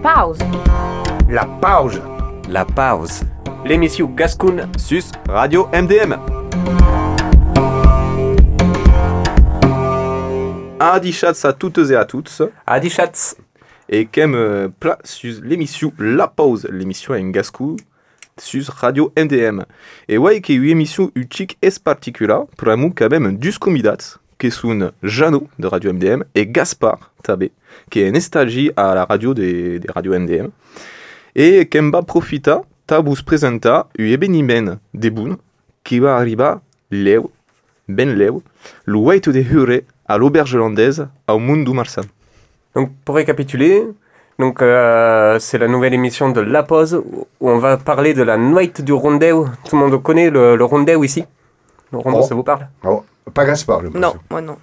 pause. La pause. La pause. L'émission Gascoun Sus Radio MDM. Adi chats à toutes et à tous. Adi chats. Et kem pla sus l'émission La Pause, l'émission en gascou sus Radio MDM. Et ouais, qui est une émission utique es particula, pour amou quand même dus convidats, qui sont Jeannot de Radio MDM et Gaspard Tabé, qui est un stagiaire à la radio des radios MDM. Et Kemba profita, tabus presenta, u ebenimen de boun, qui va arriver leu, le wait de hure à l'auberge hollandaise, au Mundu Marsan. Donc pour récapituler, c'est la nouvelle émission de La Pause où on va parler de la nuit du rondeu. Tout le monde connaît le rondeu ici. Le rondeu, ça vous parle? Oh, pas Gaspard. Non, moi non.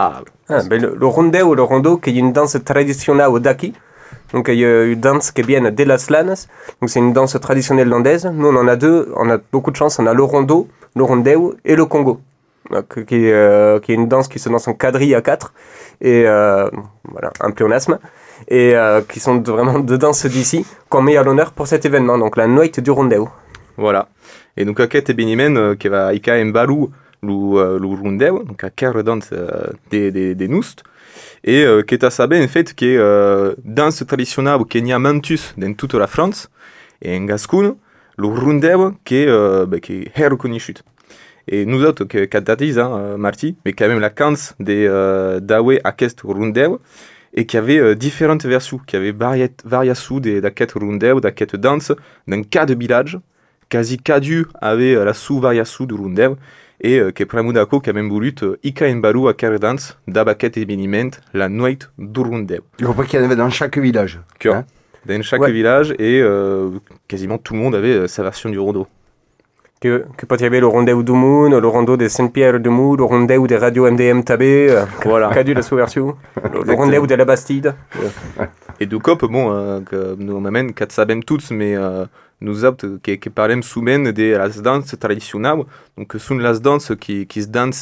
Le rondeu ou le rondo, qui est une danse traditionnelle au Daki. Donc il y a une danse qui vient de Las Lanes. Donc c'est une danse traditionnelle hollandaise. Nous on en a deux, on a beaucoup de chance. On a le rondo, le rondeu et le Congo. Qui est une danse qui se danse en quadrille à 4 et voilà, un pléonasme, et qui sont vraiment deux danses d'ici qu'on met à l'honneur pour cet événement, donc la nuit du rondeu. Voilà. Et donc aquest benimen qui va ika embalu le rondeu, donc à quelle danse des noust, et qui est à saber en fait qui est danse traditionnelle qui n'y a mantus dans toute la France, et en Gascogne, le rondeu qui est reconnu. Et nous autres, que t'as dit, Marty, mais quand même la chance d'avoir aquest rondeu, et qui avait différentes versions, qui avait variations d'aquest rondeu, d'aquest danse, dans quatre villages, quasi cadu avait la sous-variation du rondeu, et que Pramudako, qui a même voulu, ika en baru à quelle danse, d'abaquet et béniment, la nuit du rondeu. Je crois qu'il y en avait dans chaque village. Hein? Dans chaque village, et quasiment tout le monde avait sa version du rondo. Que peut y avoir le rondeu du Moon, le rondo de Saint-Pierre de Mou, le rondeu des radios MDM Tabé, voilà. Cadu la sous-version, le rondeu de la Bastide. Et du coup, que nous m'amène qu'à sabem tous, mais nous autres qui parlons souvent de la danse traditionnelle, donc sont les danses qui se dansent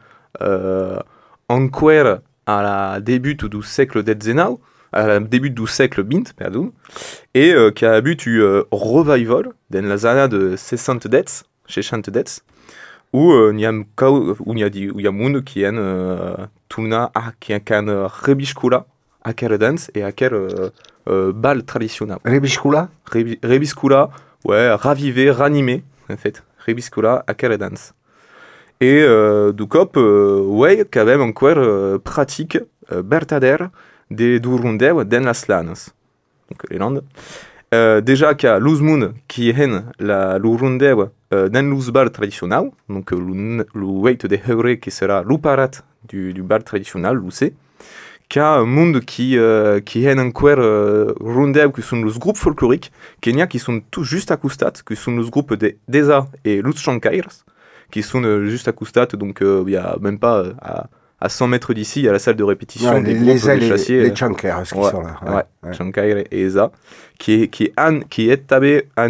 encore à la début du siècle XIX, à la début du siècle XX, pardon, et qui a eu un revival dans les années de 60 où il y a monde qui est tourna qui est un rebiscula à quelle danse et à quel bal traditionnel. Rebiscula? Rebiscula, ouais, raviver, ranimer, en fait. Rebiscula à quelle danse. Et du coup, ouais, quand même encore pratique bertadère du rondeu dans las Lanes, donc les Landes. Déjà qu'il y a l'Uzmoun qui est le rondeu dans le bar traditionnel, donc le wait de Heure qui sera l'uparat du bar traditionnel, l'UC. Qu'il y a un monde qui est encore rondeu, qui sont les groupes folkloriques, qui sont tous juste à Coustat, qui sont les groupes de Deza et Lutz Chankairs, qui sont juste à Coustat, donc il n'y a même pas à 100 mètres d'ici, il y a la salle de répétition des groupes des chassiers. Les Chankairs qui sont là. Ouais. Chankair et Eza, qui est tabé à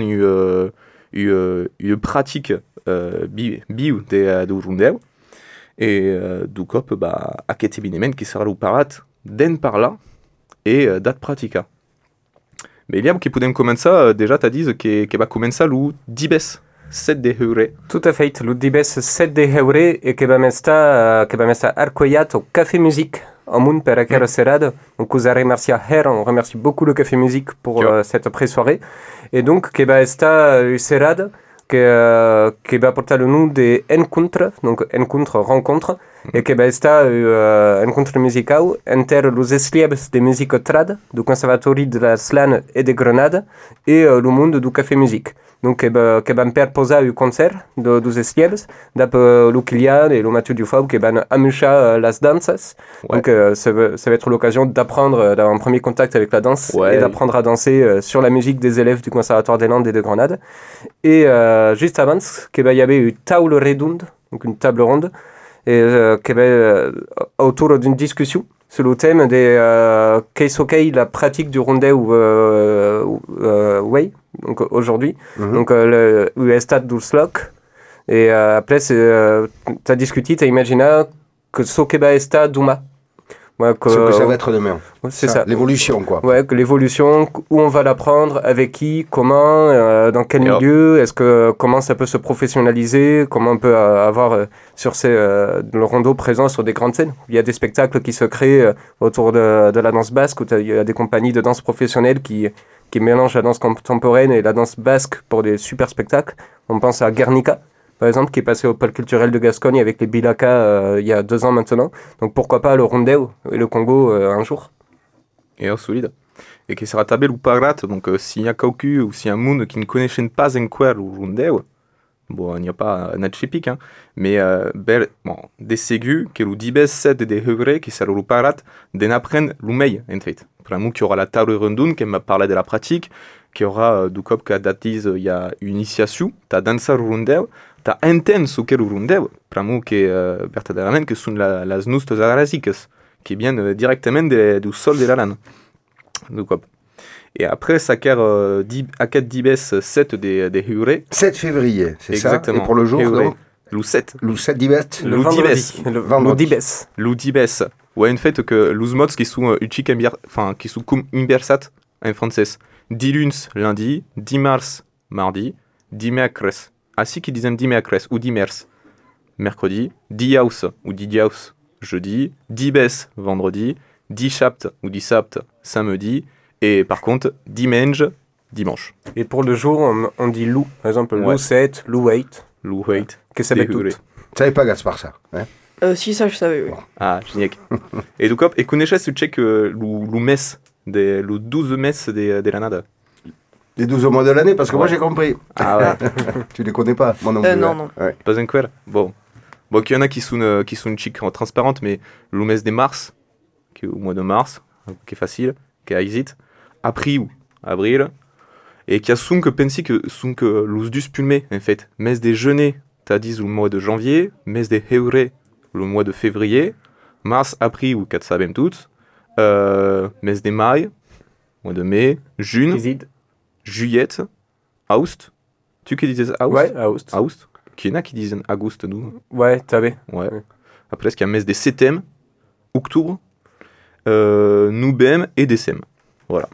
une pratique bio de rondeu. Et du coup, à cet événement qui sera le parat d'un par là et date pratica. Mais il y a qui peut commencer, déjà tu as dit que va commencer le 10 7 de Heure. Tout à fait, le 10 7 de Heure et que va mettre arcoyat au Café Musique en monde per aquella serade. Donc vous remercié on remercie beaucoup le Café Musique pour cette pré-soirée. Et donc que va être serade que va porter le nom de Encontre, donc Encontre, rencontre, et que va être Encontre musical entre les eslèves de musique trad du Conservatoire de la Slane et de Grenade et le monde du Café Musique. Donc que va poser un concert dos eslèves d'après le Kilian et le Mathieu Dufau qui va amucher las danses. Ouais. Donc ça va être l'occasion d'apprendre, d'avoir un premier contact avec la danse et d'apprendre à danser sur la musique des élèves du Conservatoire des Landes et de Grenade. Et juste avant, qu'il va y avoir une table redonde, donc une table ronde, et qui va autour d'une discussion sur le thème de qu'est-ce la pratique du rondeu donc aujourd'hui, donc le stade du slok. Et après, tu as discuté, tu as imaginé que ce qui va être Douma. Ouais, Ce que ça va être demain. Ouais, c'est ça. L'évolution, quoi. Ouais, que l'évolution, où on va l'apprendre, avec qui, comment, dans quel milieu, comment ça peut se professionnaliser, comment on peut avoir le rondeau présent sur des grandes scènes. Il y a des spectacles qui se créent autour de la danse basque, où il y a des compagnies de danse professionnelles qui mélangent la danse contemporaine et la danse basque pour des super spectacles. On pense à Guernica, par exemple, qui est passé au pôle culturel de Gascogne avec les Bilaka il y a 2 ans maintenant. Donc pourquoi pas le Rondeu et le Congo un jour. Et solide. Et qui sera tabel ou parat, donc s'il y a quelqu'un ou s'il y a un monde qui ne connaît pas encore le Rondeu, bon, il n'y a pas un chipic, hein, mais des ségus qui le dibes 7 de heureux qui sera le parat d'en apprendre l'oumei, en fait. Pour un qui aura la table rondoune qui m'a parlé de la pratique, qui aura du cop que datise il y a une initiation, t'as dansé le Rondeu, t'as enten ce qu'est le Rondeu, pour un qui est vertaderament que sont las nustes arasiques, qui viennent directement du sol de la lane. Du cop. Et après, ça quiert à 4 dibes 7 des heureux. 7 février, c'est exactement. Ça. Et pour le jour, donc le 7. Le 7 dibes. Le vendredi. Le dibes. Le dibes. Ouais, en fait, que les mots qui sont qui sont comme inversat en français. Diluns lundi, dimanche mardi, dimecres. Ainsi qu'ils disent dimecres ou dimers mercredi, diaus ou didiaus jeudi, dibes vendredi, dishapt ou disapt samedi, et par contre, dimanche dimanche. Et pour le jour, on dit loup. Par exemple, loup 7, loup 8. Loup 8. Qu'est-ce que ça veut tout? Tu savais pas, Gaspard, ça hein? Si, ça, je savais, oui. Ah, génial. Et du coup, et connaissez ce check le mess, le 12 mess de la nada. Les 12 mois de l'année, parce que moi j'ai compris. Ah ouais. Tu les connais pas, moi non plus. Non. Ouais. Pas encore. Bon, qu'il y en a qui sont chic transparentes, mais le mess des mars, qui est au mois de mars, qui est facile, qui est easy. Avril, et qui a sont que pensi que sont que l'us dus pulmé, en fait. Mes des genêts, t'as dit le mois de janvier, mes des heureux, le mois de février, mars, avril, ou 4 sabem toutes, mes des mai, mois de mai, juin, juillet, août. Tu qui disais août? Ouais, août. Août. Qui y en a qui disent août, nous? Ouais, t'avais. Ouais. Après, il y a mes des septembre, octobre, novembre et décembre. Voilà.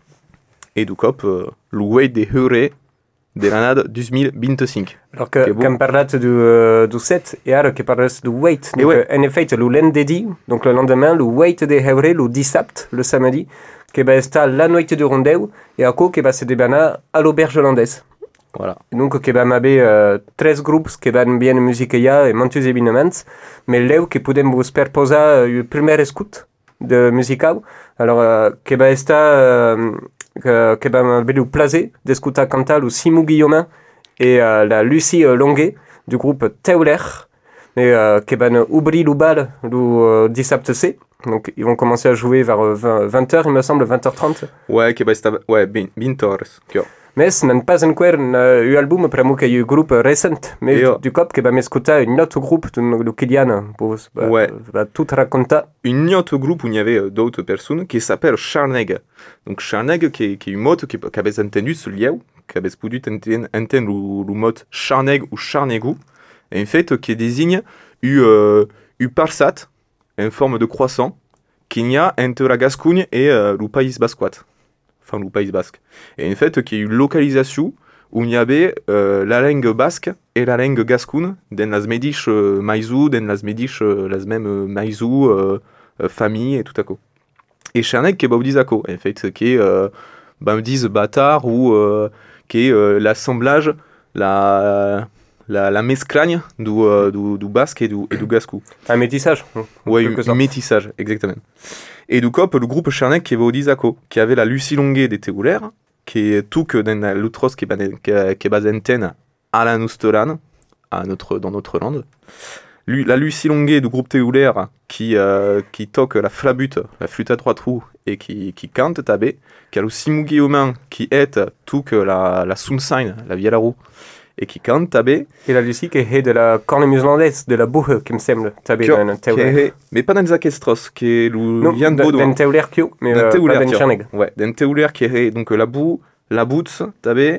Et du coup, le weight des heureux de l'année 2025. Alors que quand on parle du 7, et alors que parle du weight, donc, en effet, le lundi, donc le lendemain, le weight des heureux, le disapt, le samedi, qui va être la nuit du Rondeu, et à quoi qui va se débaner à l'auberge hollandaise. Voilà. Donc, qui va m'avoir 13 groupes qui vont bien musiquer et monter événements, mais là, qui pouvons vous perposer une première écoute de musical. Alors, qui va être que va le plaisir d'écouter cantar le Simou Guillaumin et la Lucie Longuet du groupe Teuler, et qui va ouvrir le bal le 17 C. Donc ils vont commencer à jouer vers 20h, il me semble, 20h30. Ouais, qui va être 20h. Mais ce n'est pas encore un album pour moi qu'il y a un groupe récent, mais du coup, qui va m'écouter un autre groupe de Kylian pour tout raconter. Un autre groupe où il y avait d'autres personnes qui s'appelle Charneg. Donc Charneg qui est une mot qui avait entendu ce lien, qui avait pu entendre le mot Charneg ou Charnegou, et en fait qui désigne une parsat en forme de croissant qu'il y a entre la Gascogne et le Pays Basque. Enfin, le Pays Basque. Et en fait, qu'il y a une localisation où il y avait la langue basque et la langue gascoune, dans las mediches maïzou, dans las mediches las mêmes maïzou, famille et tout à coup. Et Charneg qui est baudisako, en fait, qui est, me disent bâtard ou qui est l'assemblage, la mesclagne du basque et du gascou. Un métissage. Oui, un métissage, exactement. Et du coup, le groupe Charneg qui est baudisako, qui avait la Lucie Longuet des Théoulaires, qui est tout que dans l'outros qui est basé en Tène à la Noustolan, dans notre land. La Lucie Longuet du groupe Théoulaire qui toque la flabute, la flûte à 3 trous, et qui cante tabé, qui a le Simou Guillaumin qui est tout que la Sunshine, la Vielle-à-Roue, et qui cante tabé. Et la Lucie qui est de la cornemuse hollandaise, de la bouche, qui me semble, tabé dans un Théoulaire. Mais pas dans les orchestros, qui est le vient de Baudouin. Dans un Théoulaire qui mais pas dans Charneg. Ouais, dans un Théoulaire qui est donc la boue, la boutse, tabé,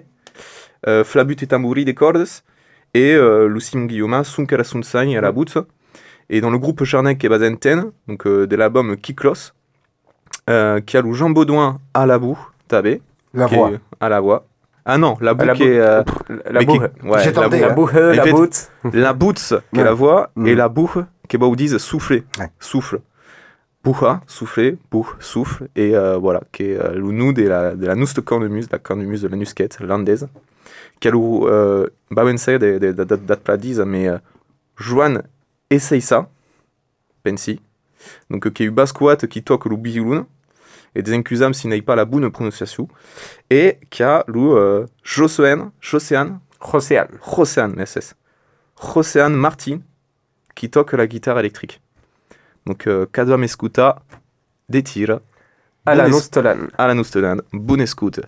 flabute et tambouri des cordes, et le Simon Guillaumin, son que la Sunshine à la boutse, Et dans le groupe Charnec qui est basé en Ten, donc de l'album Kiklos, qui a le Jean Baudouin à la boue, tabé. La voix. À la voix. Ah non, la boue qui est... La boue. Ouais, J'ai tenté, La boue, la boute. La boutz qui est la voix, et la boue qui est bah, où disent souffler, souffle. Bouha, souffler, bouh, souffle, et voilà, qui est le nous de la nouste cornemuse, la cornemuse de la nusquette, landaise, qui a le bawense dat pladiz, mais Joan Ezeiza, pensi, donc qui est eu basquat qui toque le biouloun, et des incusam si n'aille pas la bonne prononciation, et qui a le Joséan Martin, qui toque la guitare électrique. Donc, cada m'escuta des tirs. À la Noustolan. À la Noustolan. Bonne écoute.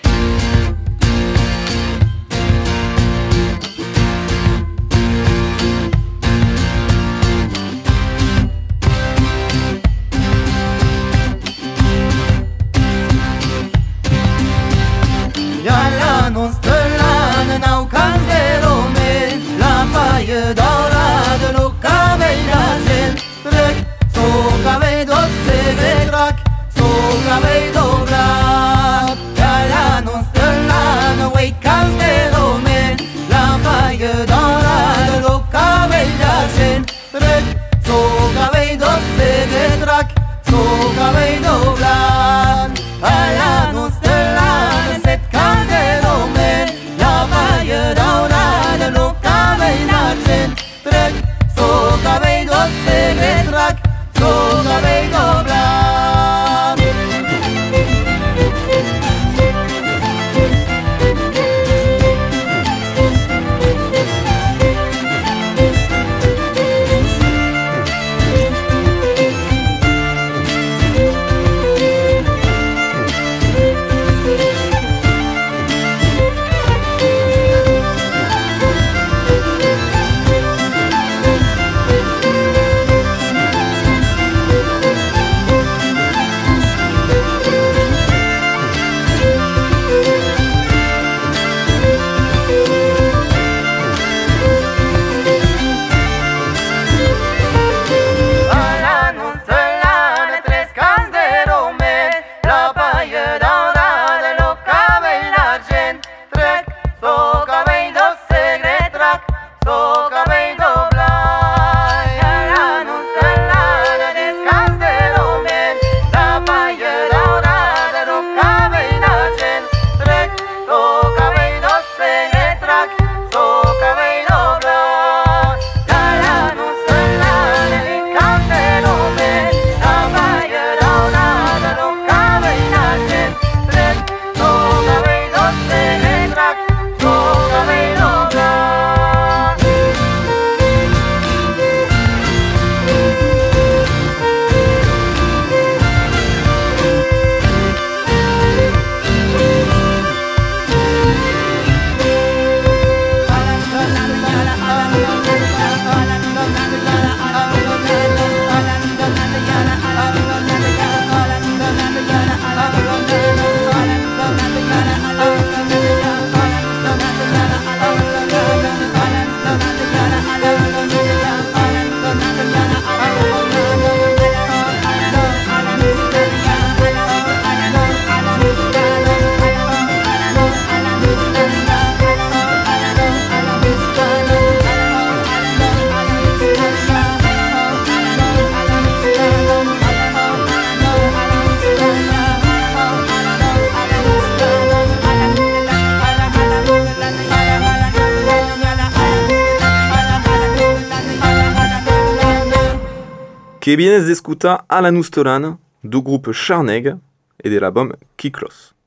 Que vienes de escutar a la Noustolan du groupe Charneg et de l'album Kiklos.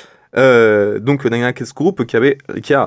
Donc dans ce groupe qui avait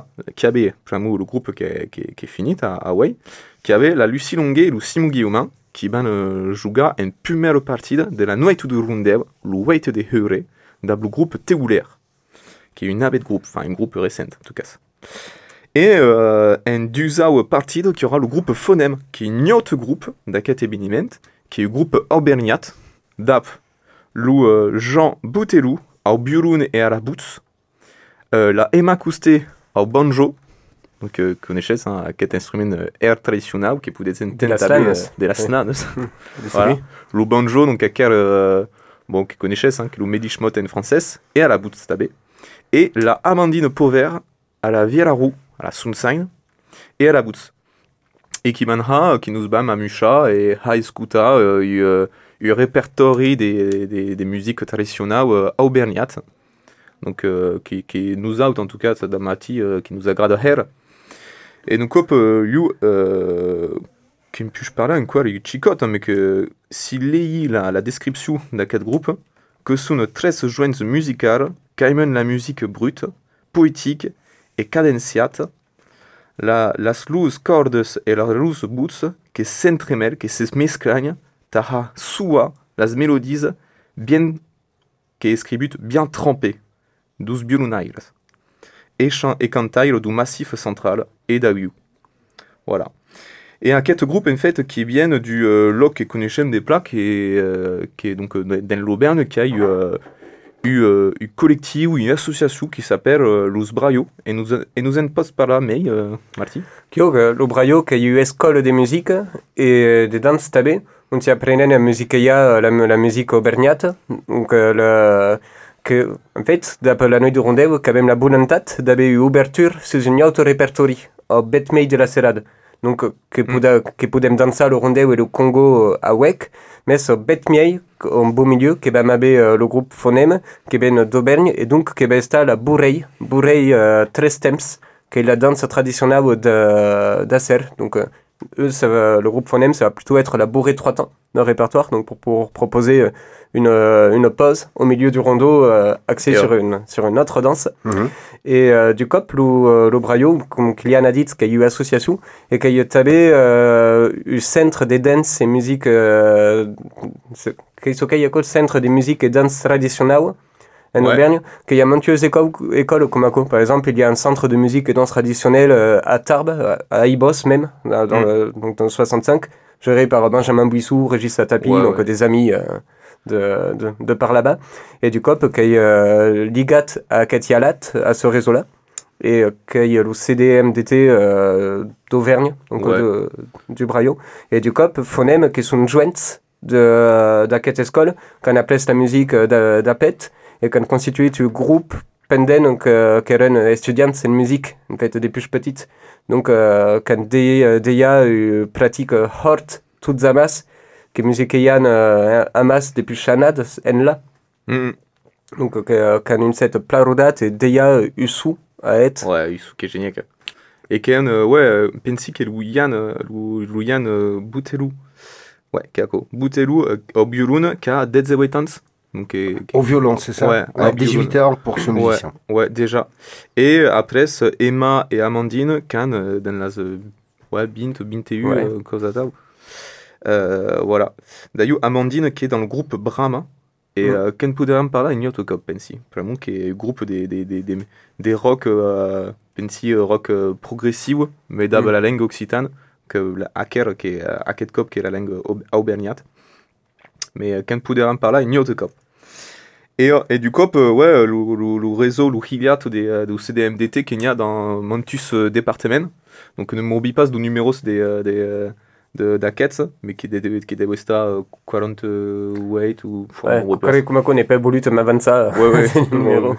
le groupe qui est fini à Hawaii, qui avait la Lucie Longuet et le Simon Guillaumin qui van jouer en première partie de la Noite de Rundev, le Wait de Heure, dans le groupe Teuler, qui est une nave de groupe, enfin un groupe récent en tout cas. Et en deuxième partie qui aura le groupe Phonem, qui est un autre groupe d'aquest événement, qui est le groupe Aubergnat, d'ap le Jean Boutelou au violon et à la boots, la Emma Coustet au banjo, donc coneixes aquest instrument air tradicional que podia ser de las lanes. De las lanes. Voilà. Le banjo, donc bon, que coneixes, que le medishmot en français, et à la boots també. Et la Amandine Pover à la Viera Roux, à la Sunshine, et à la boots. Et qui manera, qui nous bat Mamusha et High Skuta, un répertoire des musiques traditionnelles aubergnat. Donc, qui nous out en tout cas, da Mati, qui nous agrada her. Et donc, qui me puis parler encore, il chicote, mais que s'il lit la description d'aquest groupe, que sont 13 joints musicales qui amènent la musique brute, poétique et cadenciate, las loose cordes et las loose boots que s'entremêlent, que se mezclan, taha sua las mélodies bien que escribut bien trempées, dos violonaires, et cantaire du massif central et d'Awiu. Voilà. Et aquest groupe en fait qui vient du loc que connaissons des plaques et qui est donc dans l'Auvergne, qui a eu un collectif ou une association qui s'appelle Los Brayo et nous en passe par là, mais Marty. Le Brayo, qui a eu école de musique et de danse tabé, on s'y apprenait la musique la musique aubergnate, donc que en fait d'après la nuit du rendez-vous, quand même la volonté d'avoir une ouverture sur une autre répertoire au Betmei de la Serrade. Donc, que podem danser le rondeu et le Congo à Wek, mais au Betmiei, en beau milieu, que va m'avoir le groupe Phonem, qui vient d'Aubergne, et donc qui va estar la Bourrei tres temps, qui est la danse traditionnelle d'Acer. Donc, le groupe Phonem, ça va plutôt être la Bourrei 3 temps dans le répertoire, donc pour proposer une pause au milieu du rondeau axée sur une autre danse. Mm-hmm. Et du cop, le Brayo, comme Kylian a dit, qui a eu association, et qui a eu le centre des danses et musique, qui a le centre des musiques et danses traditionnelles en Auvergne, qu'il y a montueuses écoles comme par exemple, il y a un centre de musique et danse traditionnelle à Tarbes, à Ibos même, donc dans le 65, géré par Benjamin Bouissou, Régis Satapi, donc des amis de par là-bas, et du COP qui est ligat à Katialat, à ce réseau-là, et qui est le CDMDT d'Auvergne, donc du Brayo, et du COP Phonem qui sont joints d'aquest école, qu'on appelle la musique d'Apet, et qu'on constitue un groupe pendant donc, qui eren étudiants en musique, en fait, depuis petite. Donc, quand déjà pratique hort toutes amas, que musique yan amas depuis chanad en là. Donc, quand une cette plarodat et déjà usu à être. Ouais, usu qui est génial. Et quand, pensi que Louyan Boutelu. Ouais, kako. Boutelu au violon qui a 18 ans. Donc, au violon, c'est ça? Ouais, à 18 ans pour ce musicien. Ouais, déjà. Et après, Emma et Amandine, quand dans la Bintu, Cosata. Voilà. D'ailleurs, Amandine qui est dans le groupe Brahma, et quand pouvons parler, il y a un cop, pensi. Vraiment, qui est le groupe des rock, pensi, rock progressif, mais d'abord la langue occitane, que la hacker, qui est hacket cop, qui est la langue aubergnate. Mais quand pouvons parler, il y a un cop. Et du cop, le réseau, le hiliat du CDMDT qu'il y a dans Montus département. Donc, ne m'oublie pas du numéro d'Akets, mais qui doit être 48 ou... Ouais, comme on n'est pas voulu te m'avancer ça. Ouais, numéro.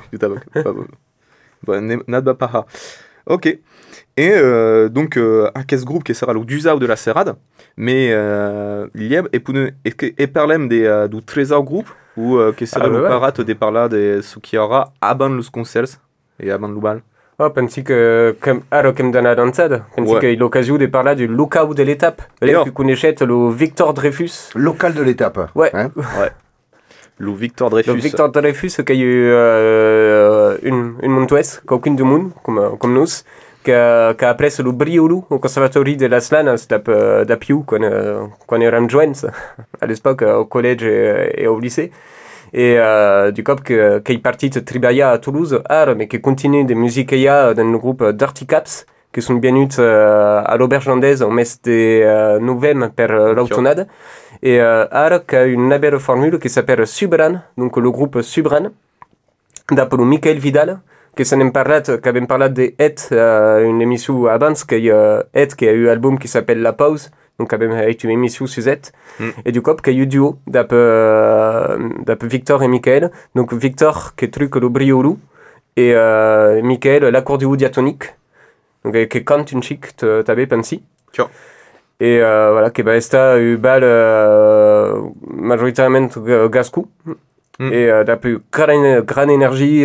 Nada paha. Ok. Et donc, Akets Group qui sera le Dusau de la Serrade, mais il y a et parlem du Trésor Group, ou qui sera le parat au départ là de ce qui aura avant les concerts et avant le bal. Oh, pensi que comme dans la dansade, pensi qu'il y a l'occasion de parler du local de l'étape. Tu connaissais le Victor Dreyfus. Local de l'étape. Ouais. Hein? Ouais. Le Victor Dreyfus. Le Victor Dreyfus qui a eu une montuesse, qu'aucune du monde, comme nous, qui a après le Brioulou au conservatoire de Las Lanas d'Apiou, quand érem joints à l'époque au collège et au lycée. Et du coup, qui est parti de travailler à Toulouse, mais qui continue de musique dans le groupe Dirty Caps, qui sont bien venus à l'auberge landaise au mes de novembre per l'automnade. Et qui a une belle formule qui s'appelle Subran, donc le groupe Subran, d'après Michael Vidal, que s'en parlat, qu'avem parlat de une émission abans, qui a eu un album qui s'appelle La Pause, donc avem fait une émission sur et du coup, qui a eu duo d'après Victor et Michael, donc Victor qui truc le briolou, et Michael l'accordéon diatonique, donc qui cante une chic, t'avais pensé. Tiens. Et voilà, qui a eu bal majoritairement gascou. Et d'après grande énergie,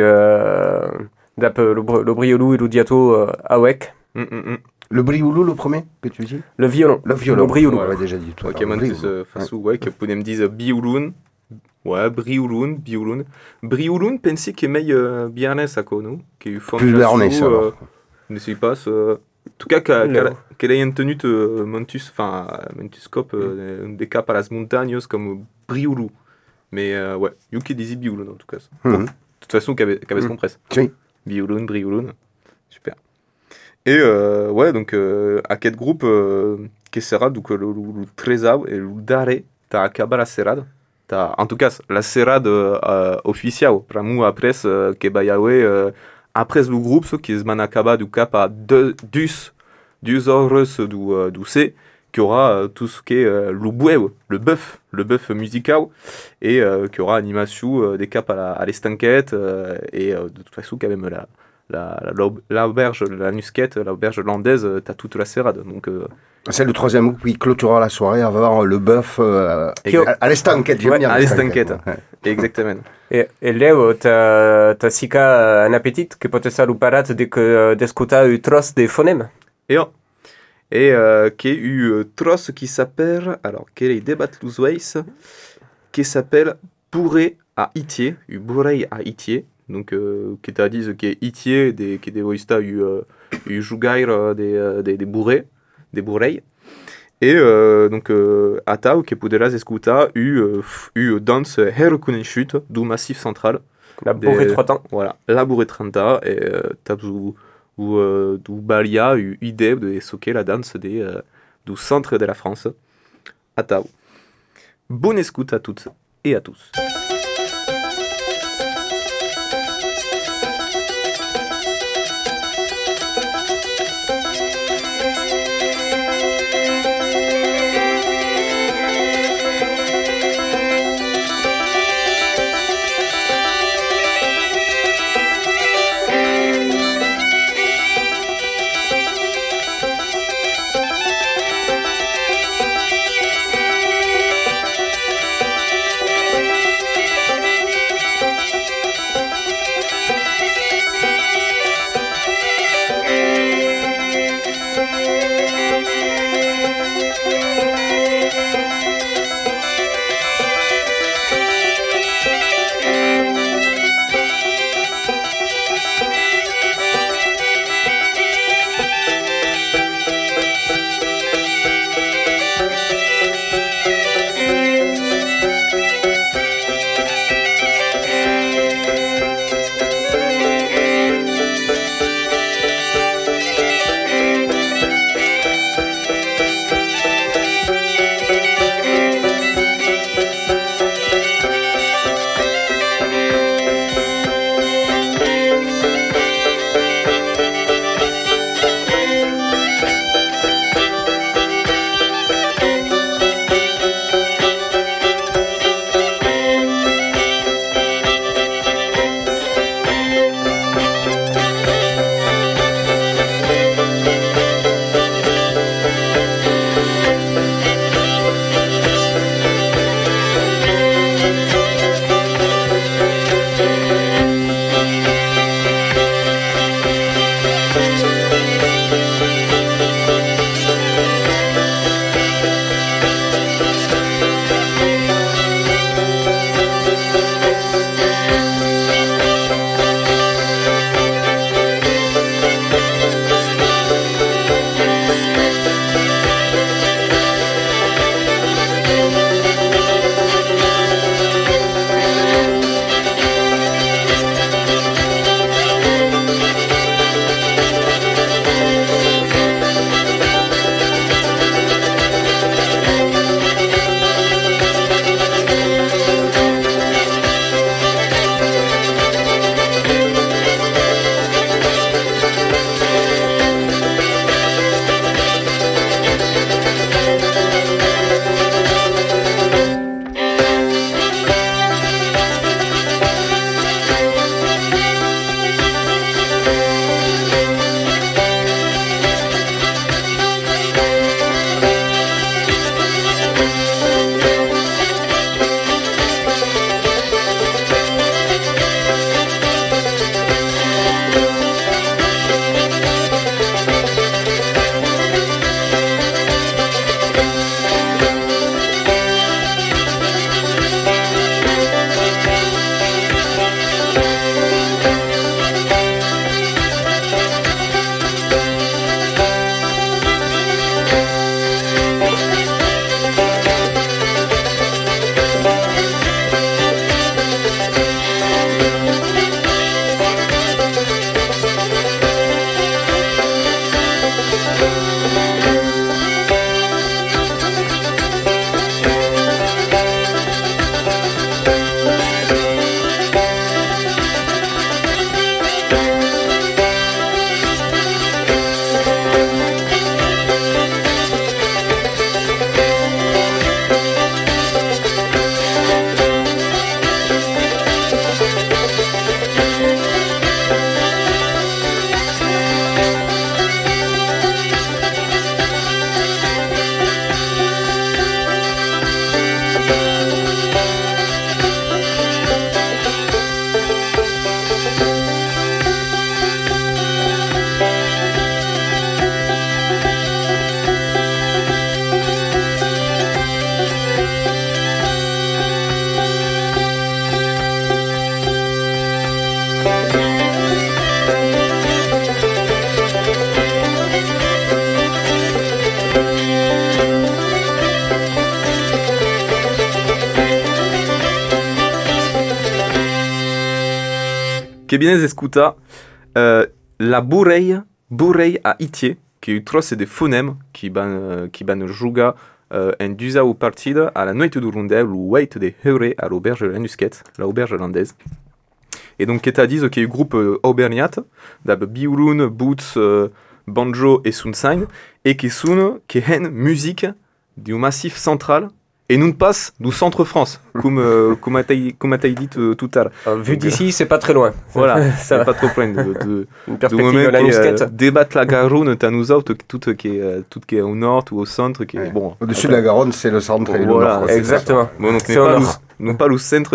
d'après le briolou et le diato avec. Le brioulou, le premier que tu dis? Le violon. Le violon. Le briolou. On l'avait déjà dit tout à l'heure. Ok, mantus façon ouais que podem dire biouloun. Ouais, briouloun. Briouloun pensez que meille biarnès à nous, qui font plus biarnès alors. Ne sais pas en tout cas qu'elle ait une tenue montus montuscope des cas par las montagnes comme brioulou. Mais ouais, Yuki disait biouloun en tout cas. De toute façon, qu'avait ce qu'on presse. Oui. Biouloun, briouloun. Super. Et ouais, donc à quel groupe qui sera donc le trésor et le dare t'as acabé la serrade. En tout cas, la serrade officielle. Pour moi, après, que bayawe après le groupe, ce qui se manacaba du cap à deux heures du C, qui aura tout ce qui est le bœuf musical, et qui aura animation des caps à l'estanquette, et de toute façon, quand même, l'auberge, la nusquette, l'auberge landaise, t'as toute la serrade. Donc, c'est le troisième groupe qui clôturera la soirée avant le bœuf à l'estanquette. J'aime bien à l'estanquette, exactement. Et Léo, t'as sika un appétit que peut être le parat dès que d'escutar un trosse de phonèmes. Et qui a eu trosse qui s'appelle, alors quel est débat l'ouzweis, qui s'appelle Bourré à Itier, Bourré à Itier. Donc qui t'a dit que Itier qui dévoista eu Jougaire des bourrés, des bourreilles. Et donc Atao qui poderas escutar eu danse herreconenchut du Massif Central. La bourrée 30 ans. Voilà, la bourrée 30 ans et t'as du Balia eu idée de soquer la danse du centre de la France. Atao. Bonne écoute à toutes et à tous. che viene escuta la burrei a Itier, che utros de phonèmes qui ban juga en duza ou partida à la noite du rondel ou wait de heure à l'auberge Lanusquet, l'auberge hollandaise. Et donc, qu'est-ce dit que le groupe Aubergnat, d'ab Biurun, Boots, Banjo et Sunshine, et qui sont musique du massif central, et nous passe du centre France, comme a dit tout à l'heure. Vu d'ici, c'est pas très loin. Voilà, c'est pas trop loin de une perspective de Lanusquet. Débattre la Garonne, t'as nous autres, tout qui est au nord ou au centre, qui est bon. Au-dessus de la Garonne, c'est le centre et voilà, le nord. Exactement. Bon, donc n'est pas le centre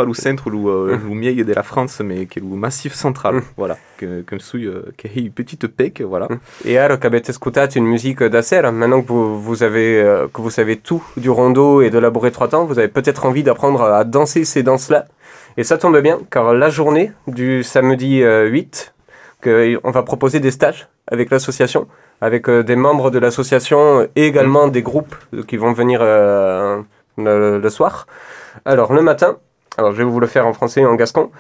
le milieu de la France, mais qui est le massif central. Voilà, comme celui qui est une petite pec, voilà. Et alors, qu'avez écouté une musique d'Acer, maintenant que vous savez tout du rondeau et de la bourrée trois temps, vous avez peut-être envie d'apprendre à danser ces danses-là. Et ça tombe bien, car la journée du samedi 8, on va proposer des stages avec l'association, avec des membres de l'association et également des groupes qui vont venir le soir. Alors, le matin, je vais vous le faire en français et en gascon.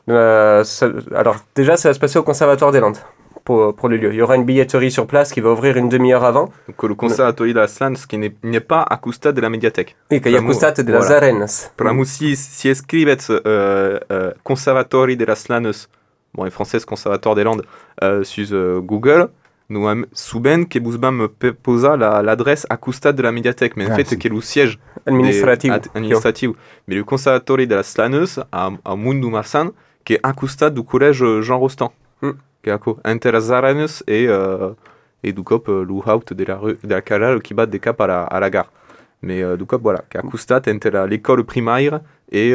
Alors, déjà, ça va se passer au Conservatoire des Landes pour le lieu. Il y aura une billetterie sur place qui va ouvrir une demi-heure avant. Donc, le Conservatoire de las Landes, qui n'est pas à costat de la médiathèque. Oui, qu'il y a à costat de las Arenas. Pramu, si écrivez Conservatoire de las Landes, bon, en français, Conservatoire des Landes, sur Google, nous avons souvent que vous me posa l'adresse à costat de la médiathèque, mais en fait, c'est le siège administratif. Mais le Conservatoire de las Landes, à Mundu Marsan, qui est à costat du collège Jean Rostand. Qui est entre les Arenes et du cop l'out de la carrière qui bat des caps à la gare. Mais du cop, voilà, qui est à costat entre l'école primaire et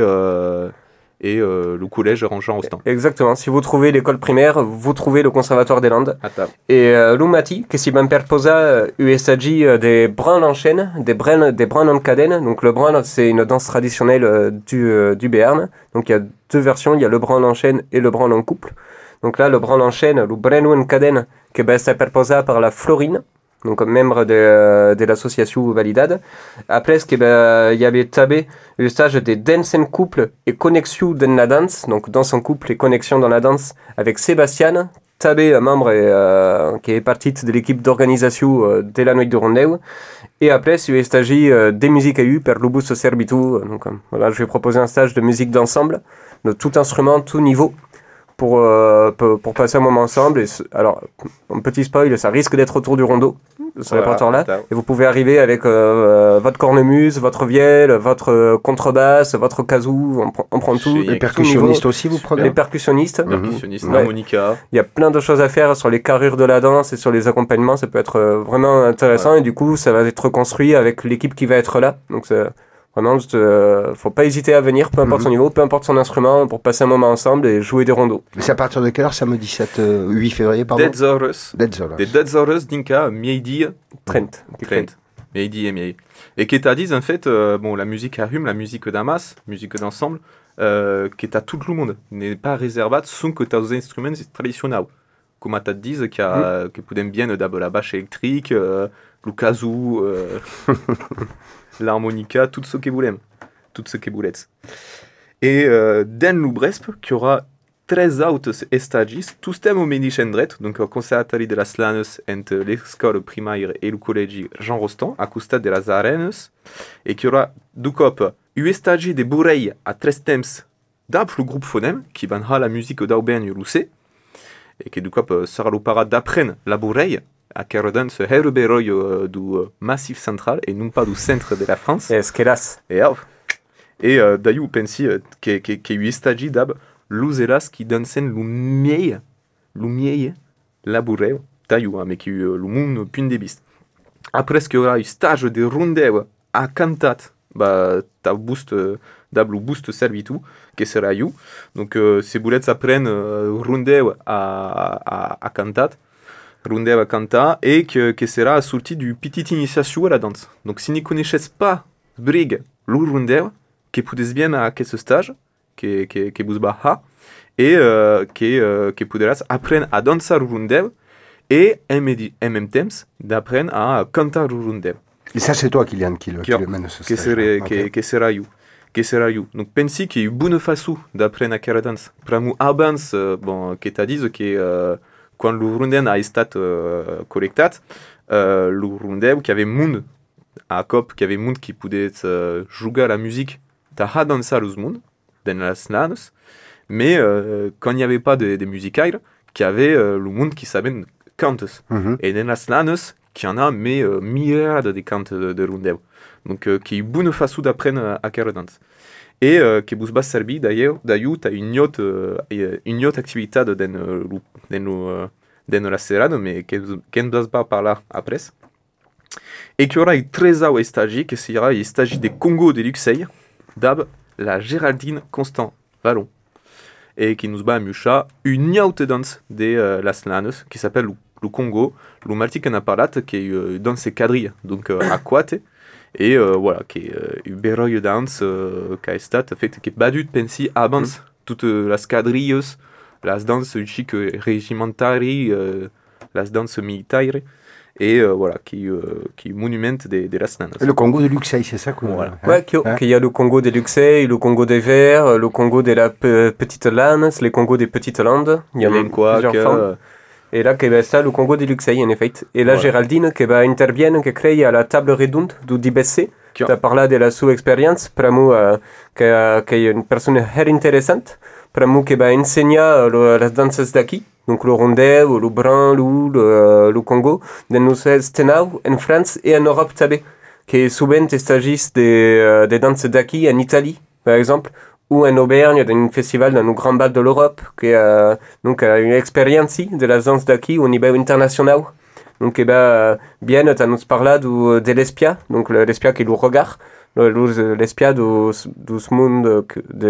le collège Jean Rostand. Exactement. Si vous trouvez l'école primaire, vous trouvez le Conservatoire des Landes. Et l'Umati, que si ben perposa USAG des brins en chaîne, des brins en cadène. Donc le brin, c'est une danse traditionnelle du Béarn. Donc il y a deux versions, il y a le brin en chaîne et le brin en couple. Donc là, le brin en chaîne, le brin en cadène, que ben c'est perposa par la Florine, donc membre de l'association Validad. Après, il y avait tabé le stage des dance en couple et connexion dans la danse, donc danse en couple et connexion dans la danse avec Sébastien, tabé un membre qui est parti de l'équipe d'organisation de la Nuit du Rondeu. Et après, il y a stage des musiques AU per l'Ubus Servitu. Donc voilà, je vais proposer un stage de musique d'ensemble, de tout instrument, tout niveau. Pour passer un moment ensemble. Alors, un petit spoil, ça risque d'être autour du rondeau, ce répertoire-là. Et vous pouvez arriver avec votre cornemuse, votre vielle, votre contrebasse, votre kazoo, on prend tout. Les percussionnistes aussi, vous prenez ? Les percussionnistes. L'harmonica. Il y a plein de choses à faire sur les carrures de la danse et sur les accompagnements. Ça peut être vraiment intéressant. Et du coup, ça va être construit avec l'équipe qui va être là. Donc, vraiment, faut pas hésiter à venir, peu importe son niveau, peu importe son instrument, pour passer un moment ensemble et jouer des rondeaux. C'est à partir de quelle heure, samedi 8 février, pardon ? Dead Zorus, Dinka, Miedi, Trent. Miedi et Miedi. Et qui t'a dit, en fait, la musique à hum, la musique d'amas, musique d'ensemble, qui est à tout le monde, n'est pas réservée, sont que t'as des instruments traditionnels. Comme t'as dit, que peut bien la bâche électrique, le kazoo, l'harmonica, tout ce que vous l'aimez. Tout ce que vous l'êtes. Et dans l'Ubresp, qui aura 13 autres stages, tous thèmes au Médichendret, donc au Conservatoire de las Landes, entre l'école primaire et le collège Jean Rostand, à costat de las Arenes, et qui aura du cop 8 stages de bourreilles à 13 thèmes d'après le groupe phonème, qui va la musique d'Aubergne Rousset, et qui du cop sera le parade d'apprendre la bourreille, à Carodan, ce herberoy du massif central et non pas du centre de la France. Et Esquelas. Et d'ailleurs, pensi que lui stagi d'ab l'uselas qui donne scène l'umiei, la bourreille, d'ailleurs, mais qui le monde pun des bistes. Après ce qu'il y aura un stage de rondeu à cantat, t'as boost d'ab le boost servitu, que sera you. Donc ces boulettes apprennent rondeu à cantat. Rondeu à canta et que sera assorti du petite initiation à la danse. Donc si vous ne connaissez pas brig le rondeu, que vous pouvez bien à ce stage, que vous baha et que pourrez apprendre à danser le rondeu et en même temps d'apprendre à canter le rondeu. Et ça c'est toi Kylian qui le mène ce stage. Que sera you. che sera io. Donc pensi che buone fasu d'après na cara danza. Pramu abans, bon, che ta diso che quand lo runden a estat collectat, lo rundeu che ave mund a cop che ave mund qui pouvait jugar la musique ta ha dansa los mund den las nanos, mais quand il n'y avait pas de musicaires, qu'il y avait le monde qui savait cantes. Et dans las nanos, qu'il y en a mais milliards de cantes de rundeu. Donc qui est bonne façon d'apprendre à faire danse. Et qui vous va servir d'ailleurs t'as une autre activité dans la serrade, mais qui ne passe pas par là après. Et qui aura une très haute stage, qui sera une stage des Congo de Luxeuil, d'ab la Géraldine Constant Vallon. Et qui nous bat à Mucha une autre danse de las nanos qui s'appelle le Congo, le Maltica Parlat, qui est une danse quadrille, donc aquate. Et voilà, qui est une belle danse qui a été faite, qui est battue de pensi avant toutes les quadrilles, les danses chic régimentales, les danses militaires, et voilà, qui est monument de las nanas. Et le Congo de Luxeuil, c'est ça quoi. Voilà. Ouais, qu'il y a le Congo de Luxeuil, le Congo des Verts, le Congo de la Petite Lannes, les Congos des Petites Landes. Il y en a plusieurs formes. Et là, que ça, le Congo de Luxeuil, en effet. Et là, Géraldine, qui va intervenir, qui crée à la table redonde du DBC. Tu as parlé de la sous-expérience, pour moi, qui est une personne très intéressante, pour moi, qui va enseigner les danses d'ici, donc le rondel, le branle, le Congo, de nous stenau en France et en Europe, qui est souvent stagiste des danses d'ici en Italie, par exemple, ou en Auvergne, dans un festival dans le grand bal de l'Europe, qui a donc une expérience de la danse d'ici au niveau international. Donc, bien, tu nous parles de l'espia, donc l'espia qui est le regard, l'espia du monde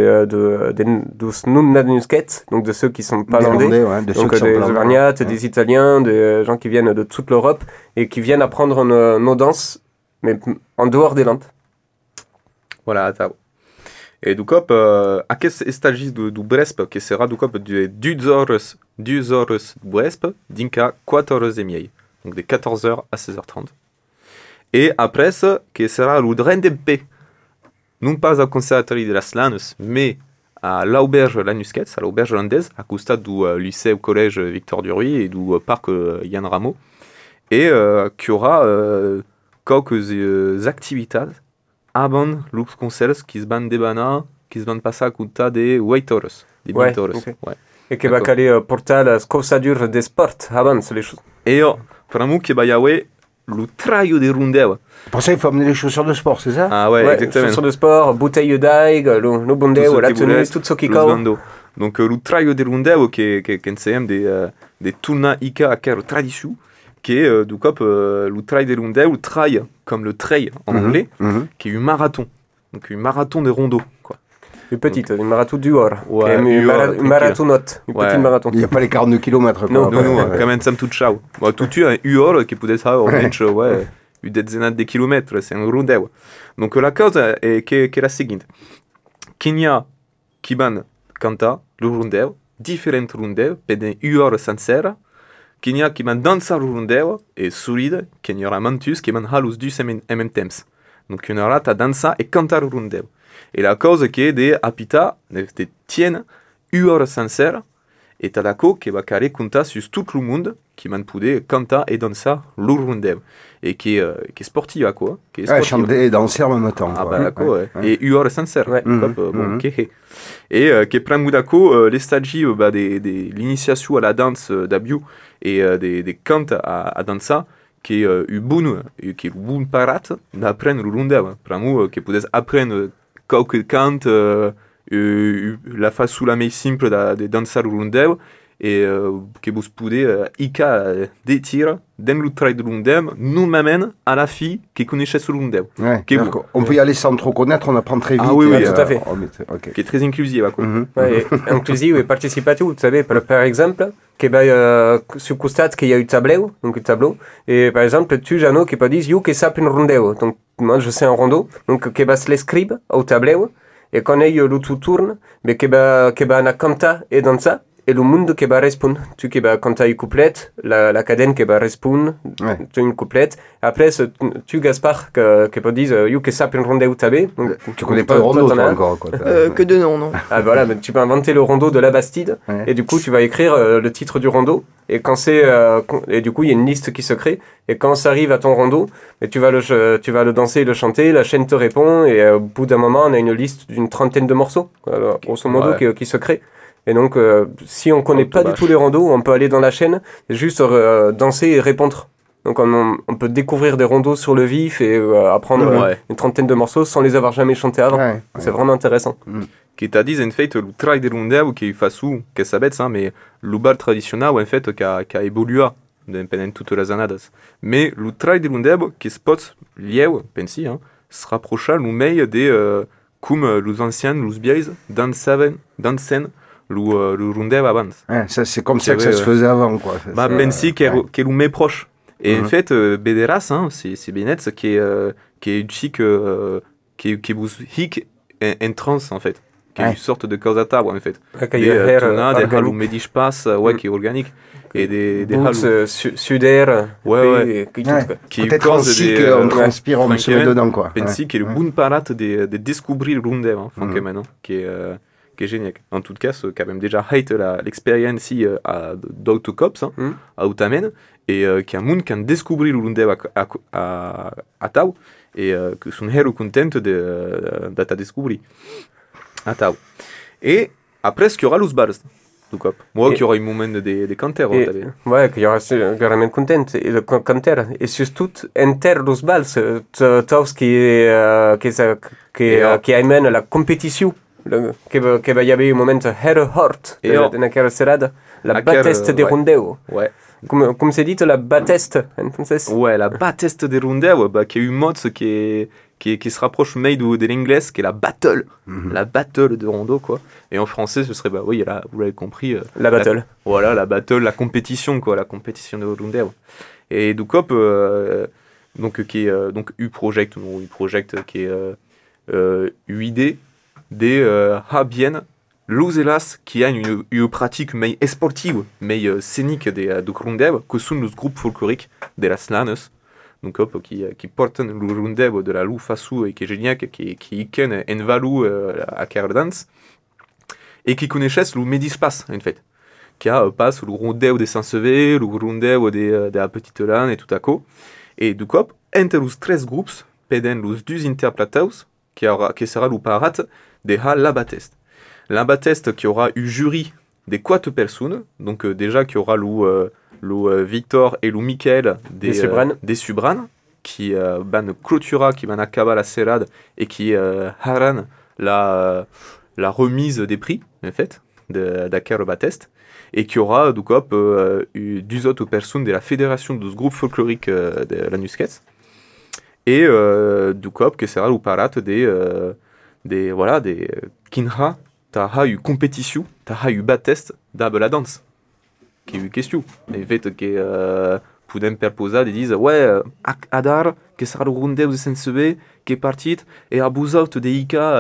du non-nanusquettes, donc de ceux qui sont pas landais, donc des Auvergnates, des Italiens, des gens qui viennent de toute l'Europe et qui viennent apprendre nos danses, mais en dehors des Landes. Voilà, attends. Et du coup, à quel stage du Bresp, qui sera du coup de 2 heures Bresp, d'inca 14h30. Donc de 14h à 16h30. Et après, qui sera le Drendempe, non pas au conservatoire de las Lannes, mais à l'auberge Lanusquets, à l'auberge landaise, à côté du lycée ou collège Victor Duruy et du parc Yann Rameau, et qui aura quelques activités avant les concerts qui se bandent des banas, qui se bandent passer à côté des waiters, des bintores. Okay. Ouais. Et qui va caler porter la causature des sports avant, c'est les choses. Et pour moi, qui va y avoir le trail des rundeu. Pour ça, il faut amener les chaussures de sport, c'est ça? Ah ouais, exactement. Chaussures de sport, bouteille d'ail, le bondeu, la tenue, tout ce qui compte. Donc, le trail des rundeu, qui est des tournois Ika à quelle tradition, qui est du coup le trail des rundeu, le trail, comme le trail en anglais, qui est un marathon. Donc, un marathon des rondeaux, quoi. Une petite, une marathon du hors. Ouais, une marathonnote. Une petite marathon. Il n'y a pas les 42 km. Non, quand même, ça me touche. Bon, tout tu as un UOR qui peut être une dizaine de kilomètres, c'est un rondeu. Donc, la cause est la seguinte. Kenya, Kiban, Kanta, le rondeu, différents rondeu, pendant UOR sincère. Kenya, Kiban, dansa le rondeu, et solide, Kenya, Ramantus, Kiban, halus dus en même temps. Donc, il y aura ta dansa et Kanta le rondeu. Et la cause qui est des habitats, des tiennes, uor sincères, et tadako qui va carrer compta sur tout le monde, qui m'a poudé canta et danser le rondeu. Et qui est sportif à quoi? Chanter et danser en même temps. Ah bah d'accord, ouais. Et uor sincère. Ouais. Bon, et qui prend moudako les stagies de l'initiation à la danse d'Abiu et des cantes à danser, qui est une bonne parade d'apprendre le rondeu. Prends qui peut apprendre quelques cantes, la façon la plus simple de danser le rondeu, et que vous pouvez des tirs dans le trail de rondeu nous m'amène à la fille qui connaissait ce rondeu. Ouais, on peut y aller sans trop connaître, on apprend très vite. Ah oui, tout à fait. Okay. Qui est très inclusive. Inclusive et participative, vous savez, par exemple, qui va sur constate qu'il y a un tableau, donc un tableau, et par exemple, tu, Jeannot, qui peut dire, you qui sape un rondeu. Donc, moi, je sais un rondeau, donc qui va se l'escrire au tableau, et quand il y a le tout tourne, mais qui va na canta et dansa, et le monde qui va répondre. Tu qui va quand tu as une couplette, la cadène qui va répondre, tu as une couplette. Après, tu Gaspard qui peut dire you que ça peut rendre où t'avais. Tu connais pas le rondo toi encore quoi. Que de nom, non. Ah voilà, mais tu peux inventer le rondo de la Bastide et du coup tu vas écrire le titre du rondo et quand c'est et du coup il y a une liste qui se crée et quand ça arrive à ton rondo, et tu vas le danser et le chanter, la chaîne te répond et au bout d'un moment on a une liste d'une trentaine de morceaux grosso modo qui se crée. Et donc, si on connaît pas du tout les rondos, on peut aller dans la chaîne, juste danser et répondre. Donc, on peut découvrir des rondos sur le vif et apprendre une trentaine de morceaux sans les avoir jamais chantés avant. C'est vraiment intéressant. Che t'ha dit, en fait, le trail de rondeu che fa su, che sabets, mais le bar traditionnel, en fait, qui a évolué pendant toutes les années. Mais le trail de rondeu, qui se pot lieu, pensi, se rapprocha le meilleur des, comme les anciens, les biais, dansen, le rondeu avant. Ça, c'est comme ça que ça se faisait avant, quoi. Bah, pensi qu'est le meilleur proche. Et en fait, Bederas, c'est Benet, qui est chic, qui vous hic en trans, en fait. Qui est une sorte de cause à table, en fait. Des halou medishpas, qui est organique. Et des halou sudaire. Qui peut-être aussi qu'on transpire, on se met dedans, quoi. Pensi qui est le bon parade de découvrir le rondeu, franchement, qui est génial. En tout cas, qui a même déjà hate l'expérience à d'Autocops, à Outamen, et qui a un monde qui a découvert le rondeu à Tau, et que sont très contents de ta découvrir à Tau. Et après, ce qu'il y aura les bars du cop. Moi, qu'il y aura un moment de canter. Ouais, qu'il y aura vraiment content, et le canter. Et surtout, enter les bars, tout ce qui amène la compétition. Che va y avoir un moment très hort dans la serrade, la Bateste de Rondeu. Ouais. Comme c'est dit, la Bateste en français. Ouais, la Bateste de Rondeu, qui est une mode qui se rapproche de l'anglais, qui est la battle. La battle de Rondo, quoi. Et en français, ce serait, là, vous l'avez compris. La battle. Voilà, la battle, la compétition, quoi, la compétition de Rondeu. Et du coup, qui est donc U-Project, qui est UID. De bien l'uselas qui a une pratique mais sportive, mais scénique de rondeu, que sont les groupes folkloriques de las Lanes, donc qui portent le rondeu de la lou façou et qui est génial, qui ken en valou à Cardans, et qui connaissent le Médispace, en fait, qui a passe le rondeu de Saint-Sevé, le rondeu de la Petite Lane et tout à coup, et du coup, entre les 13 groupes, peden les 2 interplataus, qui sera le parade de la Bateste. La Bateste qui aura eu jury des 4 personnes, donc déjà qui aura le Victor et le Michael des Subran, qui van clôtura, qui van acabar la serrade et qui haran la remise des prix, en fait, d'Aker Bateste, et qui aura du coup 2 autres personnes de la fédération de ce groupe folklorique de la Nusquets, et du coup que sera le parade des Kinha, t'as eu compétition, t'as eu Bateste d'ab la danse, qui est une question. En fait, que podem perposer et disent Adar, que sera le rondeu de Saint-Sevé, qui est parti, et à Bouzout des Ika,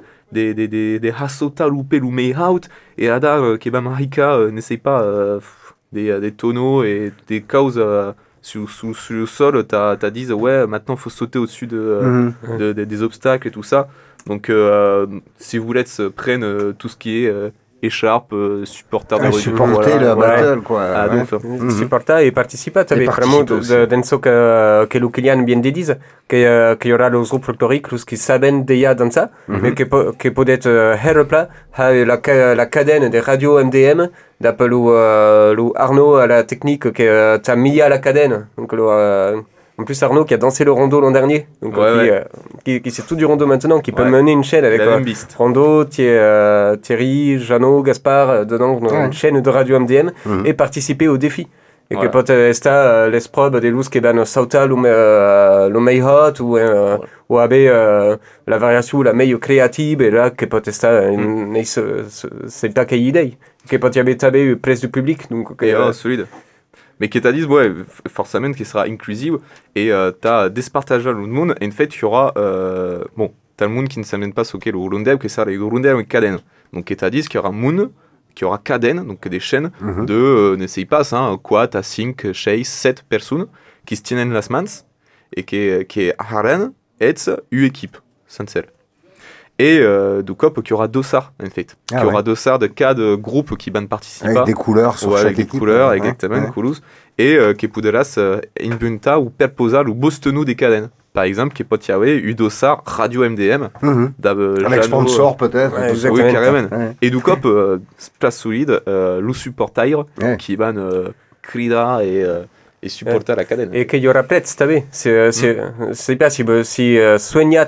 des Hassota loupé ou Meihout, et Adar, qui va Marika, n'essaye pas des tonneaux et des causes. Sur le sol, t'as dit maintenant faut sauter au-dessus des obstacles et tout ça. Donc si vous voulez prenne tout ce qui est écharpe, supporter de supporter la battle, quoi. Supporter et participer. Tu avais vraiment dans ce que le Kylian vient de dire, qu'il y aura les groupes folkloriques qui savent déjà dans ça, mais qui peut être herpla la cadène des radios MDM, d'après le Arnaud à la technique qui t'a mis à la cadène. Donc en plus, Arnaud qui a dansé le rondo l'an dernier, donc qui sait tout du rondo maintenant, qui peut mener une chaîne avec Rondo, Thierry, Jeannot, Gaspard, dedans une chaîne de radio MDM et participer au défi. Et que peut être l'esprobe des loups qui van sauter le meilleur ou avec la variation la meilleure créative et là que peut être c'est ta idée que peut y avoir plus de public donc solide. Mais qui t'a dit, forcément, qui sera inclusive, et t'as départagé le monde, et en fait, il y aura, t'as le monde qui ne s'amène pas ce qu'est le rondeu, qui sera le rondeu en cadène. Donc, qui t'a dit qu'il y aura un monde qui aura caden, donc des chaînes de, n'essaye pas ça, 4 à 5, 6, 7 personnes qui se tiennent las mans et qui harren et une équipe, sincère. Et du coup, il y aura dossard, en fait. Il y aura dossard de cada groupe qui van participer. Avec des couleurs sur chaque avec équipe. Des couleurs, exactement, couleurs. Et qui podràs inventer ou perposar ou bostonu des caden. Par exemple, qui peut y avoir eu dossard Radio MDM. Avec sponsor peut-être. Oui, carrément. Et du coup, place solide, le supporter qui van cridar et supporter la cadena. Et qu'il y aura peut-être, també. C'est pas si soignat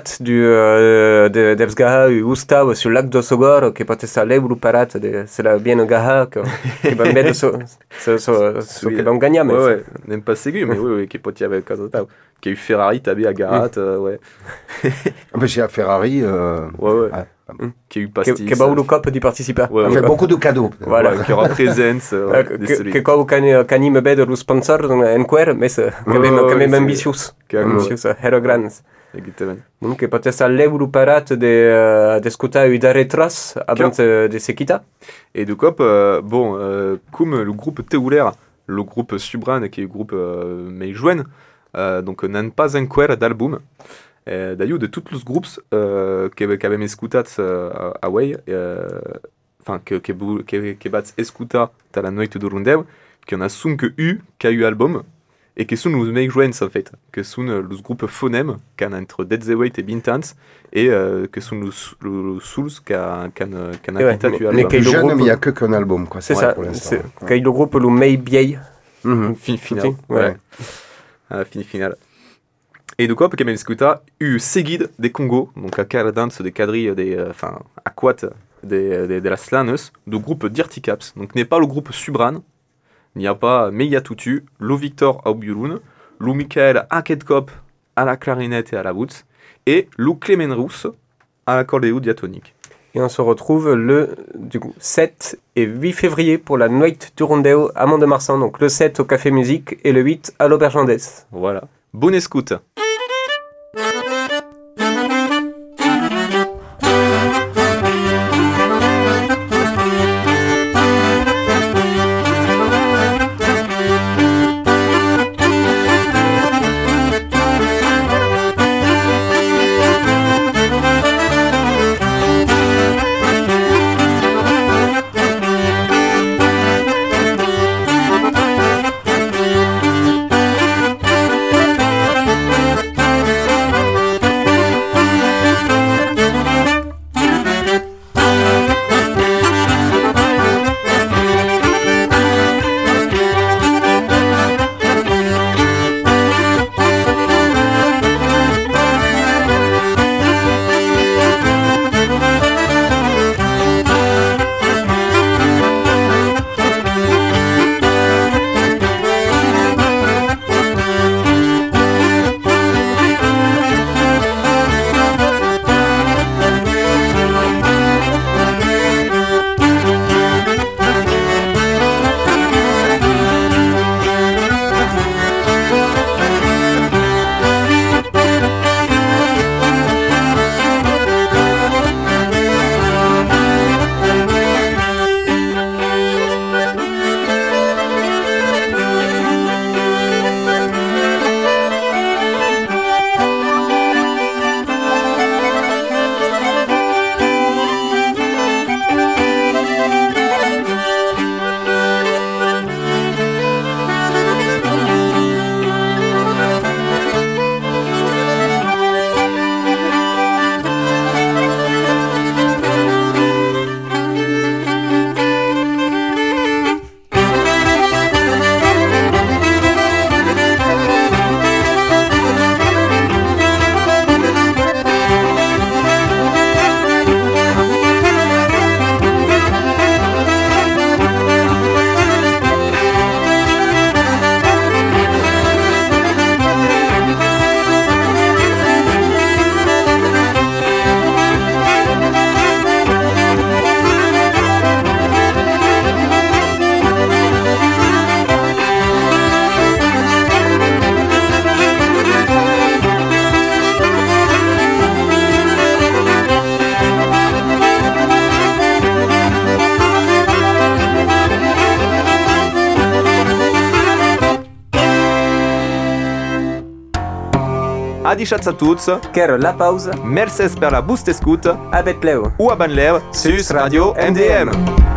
dels gaha u Ustav sur lac d'Ossogor, que peut être l'euro parat, c'est la bien gaha que va mettre ce que l'on gagne. Ouais, n'aime pas ségur, mais oui, qui peut y avoir cas d'autre. Qui a eu Ferrari, tabé à Garat, ouais. Mais chez Ferrari, qui a eu Pastis. Que Baulu Cop d'y participer. On fait beaucoup de cadeaux. Voilà, qui aura présence. Que quand canim bed le sponsor en quer, mais c'est quand même ambitieux. Ambitieux, Hero Grands. Donc peut être l'euro parat de scuta u dare tras avant de se quitter. Et du coup, bon, comme le groupe Teuler, le groupe Subran, qui est le groupe Meijuen, donc n'ont pas encore d'album. D'ailleurs, de tous les groupes qui avaient écouté à Hawaï, enfin, qui bat écouté à la nuit de Rondeu, qui en a que qui a eu album, et qui sont les Meijuen, en fait, que sont les groupes phonèmes, qui ont entre Dead the Weight et Bintans, et que sont les Souls, qui ont habité du album. Les plus jeunes, mais il n'y a qu'un album, quoi. C'est ça, c'est le groupe le Meibieil. Final. Ouais. Final. Et du coup, quand même, écouta, eu seguid des Congo, donc à Caradance, des quadrilles, enfin, à Quat, de la Slanes, du groupe Dirty Caps. Donc, n'est pas le groupe Subran, il n'y a pas Meia Tutu, Lo Victor Aubulun, Lo Michael Akedkop à la clarinette et à la voûte, et Lo Clément Rousse à l'accordéon diatonique. Et on se retrouve le 7 et 8 février pour la Nuit du Rondeu à Mont-de-Marsan. Donc le 7 au Café Musique et le 8 à l'Auberge Andes. Voilà. Bonne écoute. radichatz a tuts, Ker la pause, mercès per la boost escout, a Betleu. ou a Banleu, sus Radio MDM.